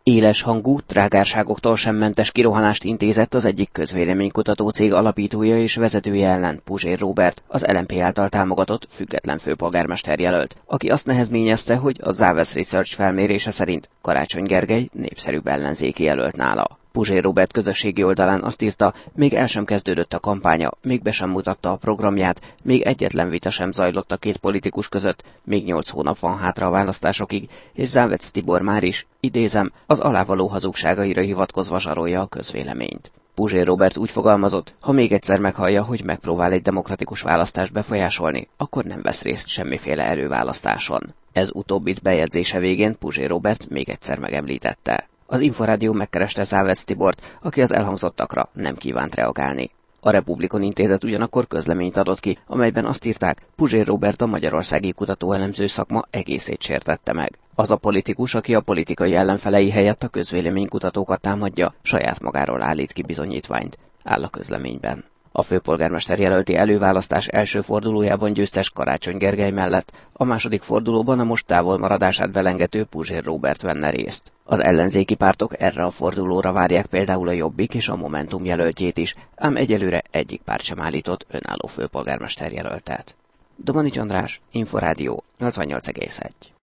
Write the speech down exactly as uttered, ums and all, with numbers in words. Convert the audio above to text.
Éles hangú, trágárságoktól sem mentes kirohanást intézett az egyik közvéleménykutató cég alapítója és vezetője ellen, Puzsér Róbert, az el em pé által támogatott független főpolgármester jelölt, aki azt nehezményezte, hogy a Závesz Research felmérése szerint Karácsony Gergely népszerűbb ellenzéki jelölt nála. Puzsér Róbert közösségi oldalán azt írta, még el sem kezdődött a kampánya, még be sem mutatta a programját, még egyetlen vita sem zajlott a két politikus között, még nyolc hónap van hátra a választásokig, és Závec Tibor már is, idézem, az alávaló hazugságaira hivatkozva zsarolja a közvéleményt. Puzsér Róbert úgy fogalmazott, ha még egyszer meghallja, hogy megpróbál egy demokratikus választást befolyásolni, akkor nem vesz részt semmiféle előválasztáson. Ez utóbbit bejegyzése végén Puzsér Róbert még egyszer megemlítette. Az Inforádió megkereste Závec Tibort, aki az elhangzottakra nem kívánt reagálni. A Republikon Intézet ugyanakkor közleményt adott ki, amelyben azt írták, Puzsér Róbert a magyarországi kutatóelemző szakma egészét sértette meg. Az a politikus, aki a politikai ellenfelei helyett a közvéleménykutatókat támadja, saját magáról állít ki bizonyítványt, áll a közleményben. A főpolgármester jelölti előválasztás első fordulójában győztes Karácsony Gergely mellett, a második fordulóban a most távol maradását belengető Puzsér Róbert venne részt. Az ellenzéki pártok erre a fordulóra várják például a Jobbik és a Momentum jelöltjét is, ám egyelőre egyik párt sem állított önálló főpolgármester jelöltet. Domanics András, Inforádió, nyolcvannyolc egész egy.